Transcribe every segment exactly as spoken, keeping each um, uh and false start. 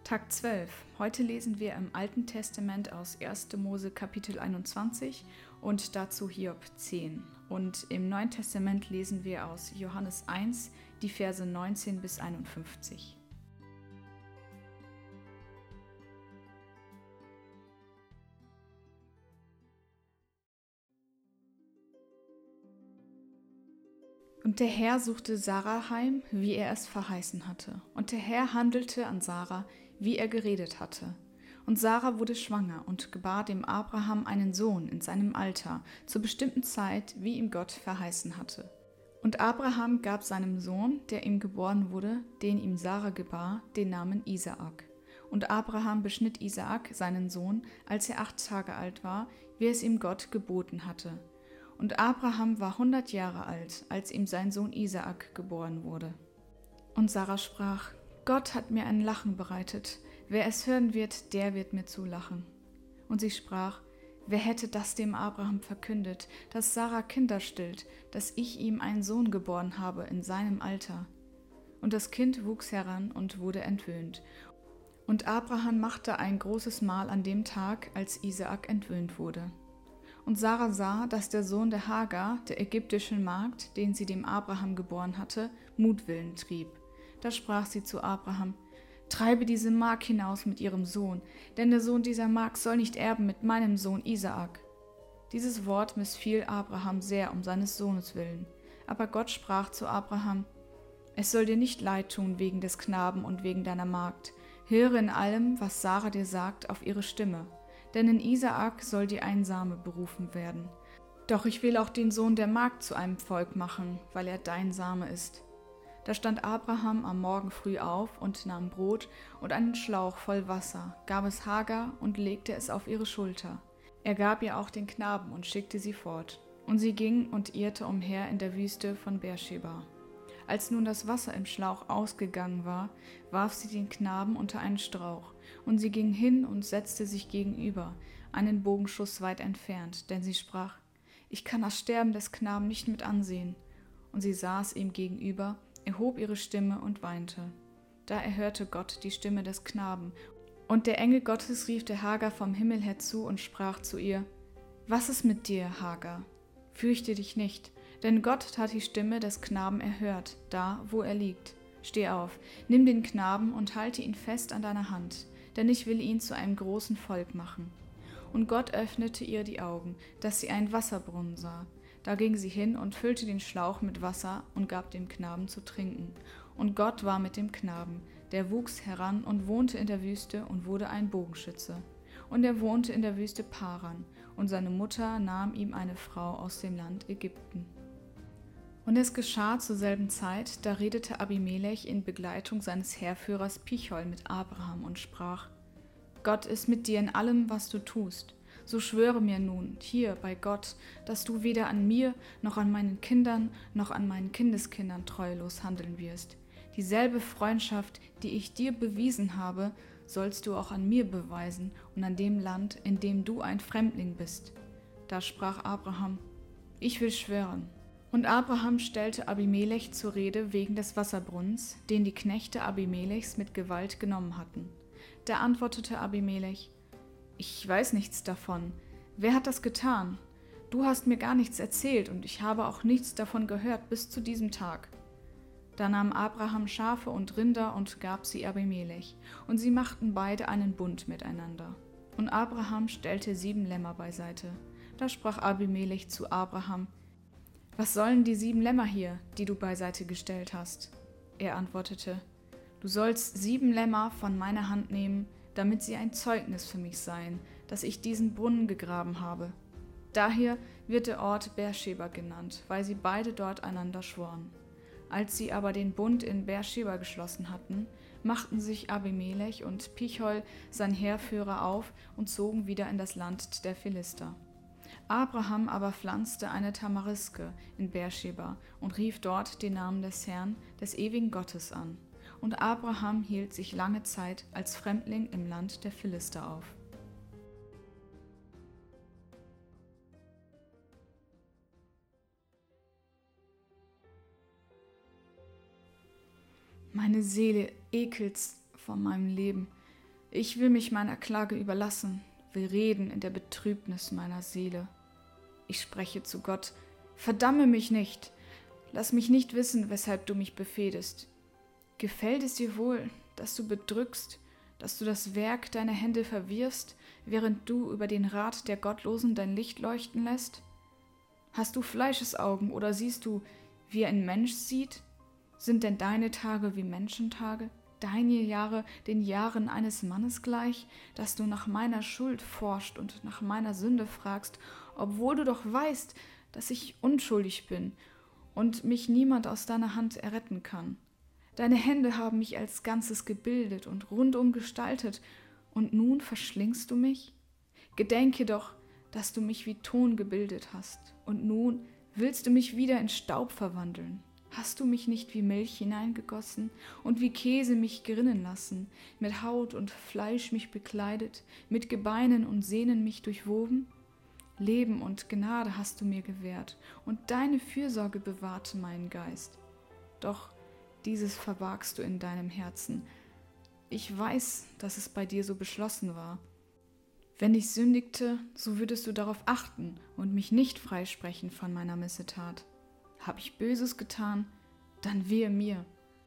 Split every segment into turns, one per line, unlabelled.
Tag zwölf. Heute lesen wir im Alten Testament aus erster Mose Kapitel einundzwanzig und dazu Hiob zehn. Und im Neuen Testament lesen wir aus Johannes eins die Verse neunzehn bis einundfünfzig. Und der Herr suchte Sarah heim, wie er es verheißen hatte. Und der Herr handelte an Sarah, wie er geredet hatte. Und Sarah wurde schwanger und gebar dem Abraham einen Sohn in seinem Alter, zur bestimmten Zeit, wie ihm Gott verheißen hatte. Und Abraham gab seinem Sohn, der ihm geboren wurde, den ihm Sarah gebar, den Namen Isaak. Und Abraham beschnitt Isaak, seinen Sohn, als er acht Tage alt war, wie es ihm Gott geboten hatte. Und Abraham war hundert Jahre alt, als ihm sein Sohn Isaak geboren wurde. Und Sarah sprach: Gott hat mir ein Lachen bereitet. Wer es hören wird, der wird mir zulachen. Und sie sprach: Wer hätte das dem Abraham verkündet, dass Sarah Kinder stillt, dass ich ihm einen Sohn geboren habe in seinem Alter? Und das Kind wuchs heran und wurde entwöhnt. Und Abraham machte ein großes Mahl an dem Tag, als Isaak entwöhnt wurde. Und Sarah sah, dass der Sohn der Hagar, der ägyptischen Magd, den sie dem Abraham geboren hatte, Mutwillen trieb. Da sprach sie zu Abraham: Treibe diese Magd hinaus mit ihrem Sohn, denn der Sohn dieser Magd soll nicht erben mit meinem Sohn Isaak. Dieses Wort missfiel Abraham sehr um seines Sohnes willen. Aber Gott sprach zu Abraham: Es soll dir nicht leid tun wegen des Knaben und wegen deiner Magd. Höre in allem, was Sarah dir sagt, auf ihre Stimme. Denn in Isaak soll dir ein Same berufen werden. Doch ich will auch den Sohn der Magd zu einem Volk machen, weil er dein Same ist. Da stand Abraham am Morgen früh auf und nahm Brot und einen Schlauch voll Wasser, gab es Hagar und legte es auf ihre Schulter. Er gab ihr auch den Knaben und schickte sie fort. Und sie ging und irrte umher in der Wüste von Beersheba. Als nun das Wasser im Schlauch ausgegangen war, warf sie den Knaben unter einen Strauch, und sie ging hin und setzte sich gegenüber, einen Bogenschuss weit entfernt, denn sie sprach: Ich kann das Sterben des Knaben nicht mit ansehen. Und sie saß ihm gegenüber, erhob ihre Stimme und weinte. Da erhörte Gott die Stimme des Knaben, und der Engel Gottes rief der Hagar vom Himmel her zu und sprach zu ihr: Was ist mit dir, Hagar? Fürchte dich nicht, denn Gott hat die Stimme des Knaben erhört, da, wo er liegt. Steh auf, nimm den Knaben und halte ihn fest an deiner Hand, denn ich will ihn zu einem großen Volk machen. Und Gott öffnete ihr die Augen, dass sie einen Wasserbrunnen sah. Da ging sie hin und füllte den Schlauch mit Wasser und gab dem Knaben zu trinken. Und Gott war mit dem Knaben, der wuchs heran und wohnte in der Wüste und wurde ein Bogenschütze. Und er wohnte in der Wüste Paran, und seine Mutter nahm ihm eine Frau aus dem Land Ägypten. Und es geschah zur selben Zeit, da redete Abimelech in Begleitung seines Heerführers Pichol mit Abraham und sprach: Gott ist mit dir in allem, was du tust. So schwöre mir nun, hier bei Gott, dass du weder an mir, noch an meinen Kindern, noch an meinen Kindeskindern treulos handeln wirst. Dieselbe Freundschaft, die ich dir bewiesen habe, sollst du auch an mir beweisen und an dem Land, in dem du ein Fremdling bist. Da sprach Abraham: Ich will schwören. Und Abraham stellte Abimelech zur Rede wegen des Wasserbrunnens, den die Knechte Abimelechs mit Gewalt genommen hatten. Da antwortete Abimelech: Ich weiß nichts davon. Wer hat das getan? Du hast mir gar nichts erzählt, und ich habe auch nichts davon gehört bis zu diesem Tag. Da nahm Abraham Schafe und Rinder und gab sie Abimelech, und sie machten beide einen Bund miteinander. Und Abraham stellte sieben Lämmer beiseite. Da sprach Abimelech zu Abraham: Was sollen die sieben Lämmer hier, die du beiseite gestellt hast? Er antwortete: Du sollst sieben Lämmer von meiner Hand nehmen, damit sie ein Zeugnis für mich seien, dass ich diesen Brunnen gegraben habe. Daher wird der Ort Beersheba genannt, weil sie beide dort einander schworen. Als sie aber den Bund in Beersheba geschlossen hatten, machten sich Abimelech und Pichol, sein Heerführer, auf und zogen wieder in das Land der Philister. Abraham aber pflanzte eine Tamariske in Beersheba und rief dort den Namen des Herrn, des ewigen Gottes an. Und Abraham hielt sich lange Zeit als Fremdling im Land der Philister auf. Meine Seele ekelt's vor meinem Leben. Ich will mich meiner Klage überlassen, will reden in der Betrübnis meiner Seele. Ich spreche zu Gott: Verdamme mich nicht, lass mich nicht wissen, weshalb du mich befehdest. Gefällt es dir wohl, dass du bedrückst, dass du das Werk deiner Hände verwirrst, während du über den Rat der Gottlosen dein Licht leuchten lässt? Hast du Fleischesaugen oder siehst du, wie ein Mensch sieht? Sind denn deine Tage wie Menschentage, deine Jahre den Jahren eines Mannes gleich, dass du nach meiner Schuld forscht und nach meiner Sünde fragst, obwohl du doch weißt, dass ich unschuldig bin und mich niemand aus deiner Hand erretten kann? Deine Hände haben mich als Ganzes gebildet und rundum gestaltet, und nun verschlingst du mich? Gedenke doch, dass du mich wie Ton gebildet hast, und nun willst du mich wieder in Staub verwandeln. Hast du mich nicht wie Milch hineingegossen und wie Käse mich gerinnen lassen, mit Haut und Fleisch mich bekleidet, mit Gebeinen und Sehnen mich durchwoben? Leben und Gnade hast du mir gewährt, und deine Fürsorge bewahrte meinen Geist. Doch dieses verbargst du in deinem Herzen. Ich weiß, dass es bei dir so beschlossen war. Wenn ich sündigte, so würdest du darauf achten und mich nicht freisprechen von meiner Missetat. Hab ich Böses getan, dann wehe mir.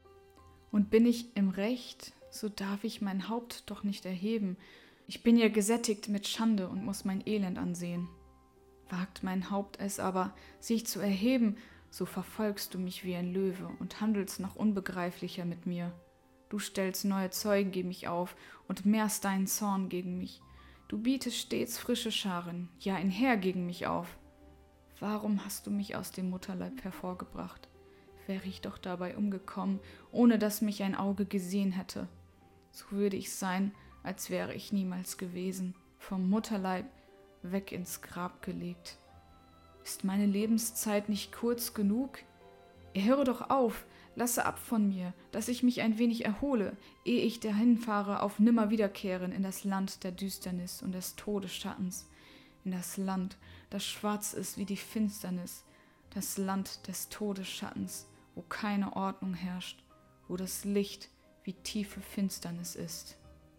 Und bin ich im Recht, so darf ich mein Haupt doch nicht erheben. Ich bin ja gesättigt mit Schande und muss mein Elend ansehen. Wagt mein Haupt es aber, sich zu erheben, so verfolgst du mich wie ein Löwe und handelst noch unbegreiflicher mit mir. Du stellst neue Zeugen gegen mich auf und mehrst deinen Zorn gegen mich. Du bietest stets frische Scharen, ja ein Heer gegen mich auf. Warum hast du mich aus dem Mutterleib hervorgebracht? Wäre ich doch dabei umgekommen, ohne dass mich ein Auge gesehen hätte. So würde ich sein, als wäre ich niemals gewesen, vom Mutterleib weg ins Grab gelegt. Ist meine Lebenszeit nicht kurz genug? Höre doch auf, lasse ab von mir, dass ich mich ein wenig erhole, ehe ich dahinfahre auf Nimmerwiederkehren in das Land der Düsternis und des Todesschattens, in das Land, das schwarz ist wie die Finsternis, das Land des Todesschattens, wo keine Ordnung herrscht, wo das Licht wie tiefe Finsternis ist.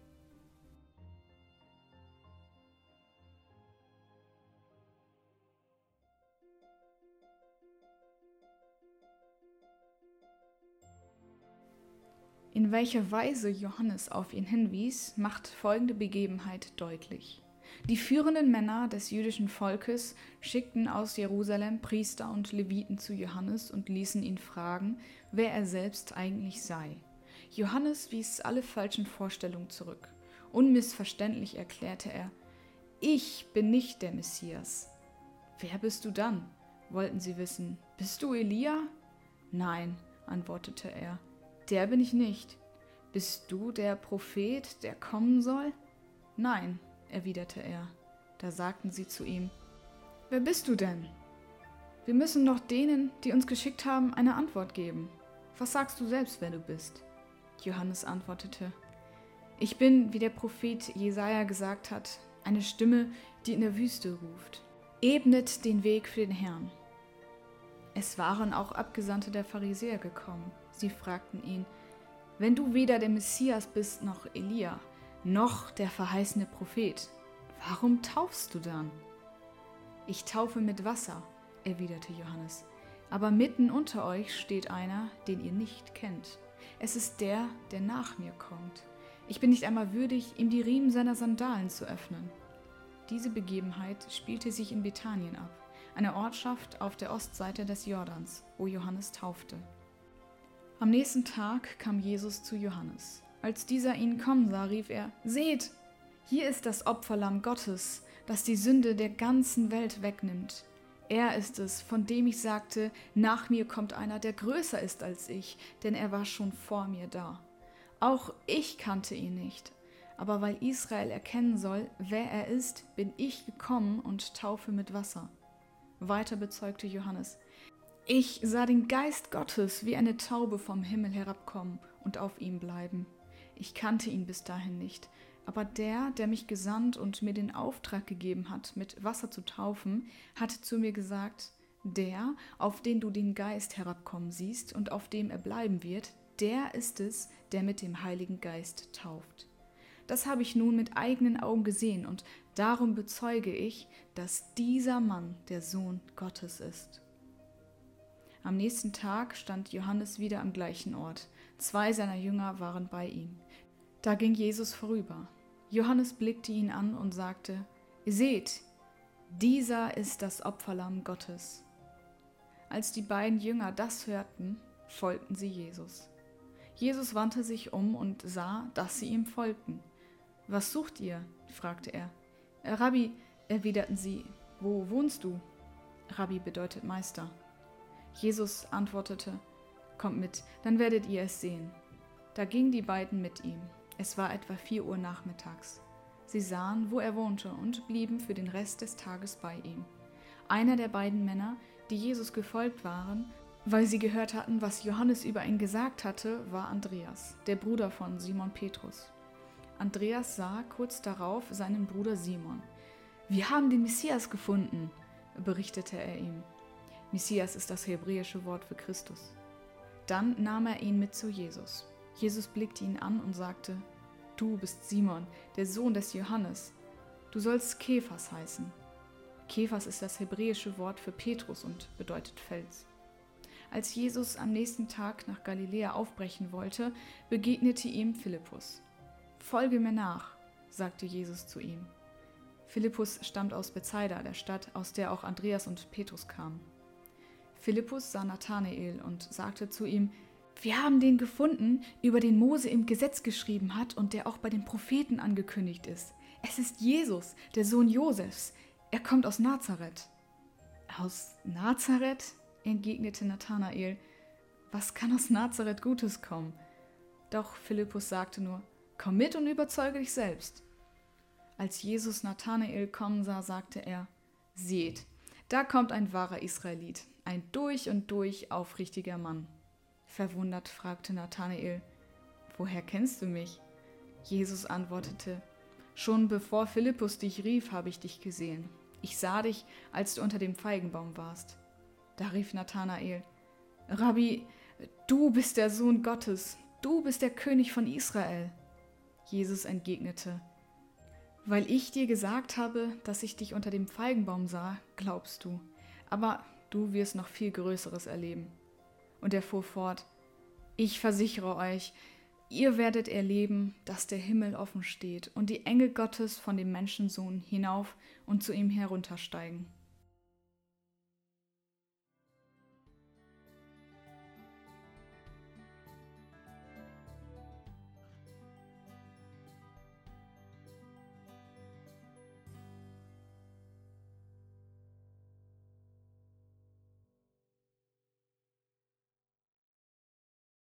In welcher Weise Johannes auf ihn hinwies, macht folgende Begebenheit deutlich. Die führenden Männer des jüdischen Volkes schickten aus Jerusalem Priester und Leviten zu Johannes und ließen ihn fragen, wer er selbst eigentlich sei. Johannes wies alle falschen Vorstellungen zurück. Unmissverständlich erklärte er: Ich bin nicht der Messias. Wer bist du dann? Wollten sie wissen. Bist du Elia? Nein, antwortete er. Der bin ich nicht. Bist du der Prophet, der kommen soll? Nein, erwiderte er. Da sagten sie zu ihm: Wer bist du denn? Wir müssen doch denen, die uns geschickt haben, eine Antwort geben. Was sagst du selbst, wer du bist? Johannes antwortete: Ich bin, wie der Prophet Jesaja gesagt hat, eine Stimme, die in der Wüste ruft. Ebnet den Weg für den Herrn. Es waren auch Abgesandte der Pharisäer gekommen. Sie fragten ihn: Wenn du weder der Messias bist noch Elia, noch der verheißene Prophet, warum taufst du dann? Ich taufe mit Wasser, erwiderte Johannes, aber mitten unter euch steht einer, den ihr nicht kennt. Es ist der, der nach mir kommt. Ich bin nicht einmal würdig, ihm die Riemen seiner Sandalen zu öffnen. Diese Begebenheit spielte sich in Bethanien ab, einer Ortschaft auf der Ostseite des Jordans, wo Johannes taufte. Am nächsten Tag kam Jesus zu Johannes. Als dieser ihn kommen sah, rief er: Seht, hier ist das Opferlamm Gottes, das die Sünde der ganzen Welt wegnimmt. Er ist es, von dem ich sagte, nach mir kommt einer, der größer ist als ich, denn er war schon vor mir da. Auch ich kannte ihn nicht, aber weil Israel erkennen soll, wer er ist, bin ich gekommen und taufe mit Wasser. Weiter bezeugte Johannes: Ich sah den Geist Gottes wie eine Taube vom Himmel herabkommen und auf ihm bleiben. Ich kannte ihn bis dahin nicht, aber der, der mich gesandt und mir den Auftrag gegeben hat, mit Wasser zu taufen, hat zu mir gesagt: Der, auf den du den Geist herabkommen siehst und auf dem er bleiben wird, der ist es, der mit dem Heiligen Geist tauft. Das habe ich nun mit eigenen Augen gesehen und darum bezeuge ich, dass dieser Mann der Sohn Gottes ist. Am nächsten Tag stand Johannes wieder am gleichen Ort. Zwei seiner Jünger waren bei ihm. Da ging Jesus vorüber. Johannes blickte ihn an und sagte: Ihr seht, dieser ist das Opferlamm Gottes. Als die beiden Jünger das hörten, folgten sie Jesus. Jesus wandte sich um und sah, dass sie ihm folgten. »Was sucht ihr?« fragte er. »Rabbi«, erwiderten sie, »wo wohnst du?« Rabbi bedeutet Meister. Jesus antwortete: »Kommt mit, dann werdet ihr es sehen.« Da gingen die beiden mit ihm. Es war etwa vier Uhr nachmittags. Sie sahen, wo er wohnte, und blieben für den Rest des Tages bei ihm. Einer der beiden Männer, die Jesus gefolgt waren, weil sie gehört hatten, was Johannes über ihn gesagt hatte, war Andreas, der Bruder von Simon Petrus. Andreas sah kurz darauf seinen Bruder Simon. »Wir haben den Messias gefunden«, berichtete er ihm. Messias ist das hebräische Wort für Christus. Dann nahm er ihn mit zu Jesus. Jesus blickte ihn an und sagte: »Du bist Simon, der Sohn des Johannes. Du sollst Kephas heißen.« Kephas ist das hebräische Wort für Petrus und bedeutet Fels. Als Jesus am nächsten Tag nach Galiläa aufbrechen wollte, begegnete ihm Philippus. »Folge mir nach«, sagte Jesus zu ihm. Philippus stammt aus Bethsaida, der Stadt, aus der auch Andreas und Petrus kamen. Philippus sah Nathanael und sagte zu ihm: »Wir haben den gefunden, über den Mose im Gesetz geschrieben hat und der auch bei den Propheten angekündigt ist. Es ist Jesus, der Sohn Josefs. Er kommt aus Nazareth.« »Aus Nazareth?«, entgegnete Nathanael. »Was kann aus Nazareth Gutes kommen?« Doch Philippus sagte nur: »Komm mit und überzeuge dich selbst.« Als Jesus Nathanael kommen sah, sagte er: »Seht, da kommt ein wahrer Israelit, ein durch und durch aufrichtiger Mann.« Verwundert fragte Nathanael: »Woher kennst du mich?« Jesus antwortete: »Schon bevor Philippus dich rief, habe ich dich gesehen. Ich sah dich, als du unter dem Feigenbaum warst.« Da rief Nathanael: »Rabbi, du bist der Sohn Gottes, du bist der König von Israel.« Jesus entgegnete: »Weil ich dir gesagt habe, dass ich dich unter dem Feigenbaum sah, glaubst du. Aber du wirst noch viel Größeres erleben.« Und er fuhr fort: »Ich versichere euch, ihr werdet erleben, dass der Himmel offen steht und die Engel Gottes von dem Menschensohn hinauf und zu ihm heruntersteigen.«